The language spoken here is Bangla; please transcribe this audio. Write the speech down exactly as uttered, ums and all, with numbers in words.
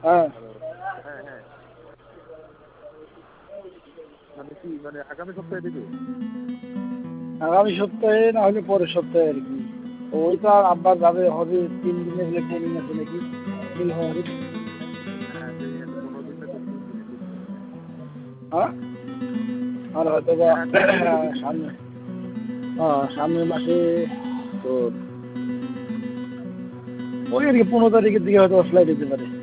হ্যাঁ হ্যাঁ হ্যাঁ মানে কি মানে আগামী সপ্তাহে দেবে? আগামী সপ্তাহে না হলে পরের সপ্তাহে আর কি। ওই তো আর আব্বা যাবে হবে তিন দিনের হলে ট্রেনিং আছে নাকি নীল হওয়ার। হ্যাঁ ট্রেনিং আছে পনেরো দিন না তিন দিনে ঠিক নেই। হ্যাঁ আর হয়তো বা সামনে হ্যাঁ সামনের মাসে তো ওই আর কি পনেরো তারিখের দিকে হয়তো ফ্লাইট দিতে পারে।